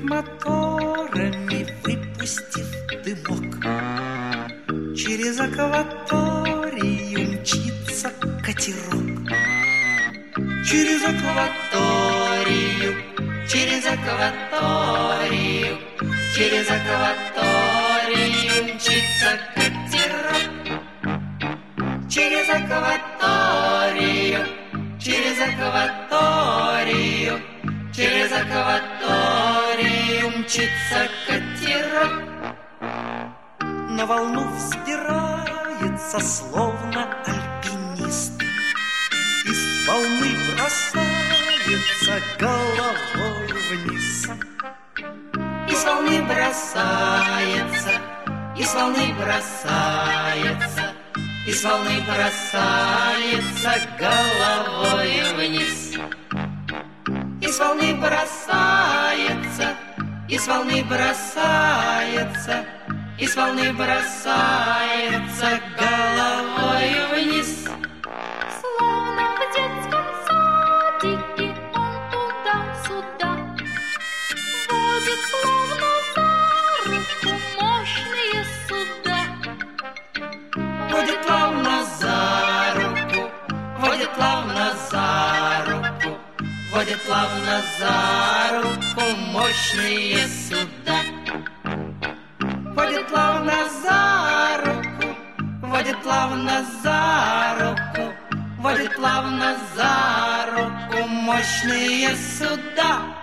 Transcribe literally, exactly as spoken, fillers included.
моторами, выпустив дымок. Через акваторию мчится катерок. Через акваторию, через акваторию, через акваторию мчится катерок. Через акваторию, через акваторию, через акваторию мчится катерок. На волну взбирается, словно альпинист, и с волны бросается головой вниз. И с волны бросается, и с волны бросается, и с волны бросается головой вниз. И с волны бросается, и с волны бросается, и с волны бросается головой вниз. Словно в детском садике он туда-сюда водит, словно за руку, мощные суда. Водит плавно за руку, водит плавно за руку, водит плавно за руку мощные суда. Водит плавно за руку, водит плавно за руку, водит плавно за руку мощные суда.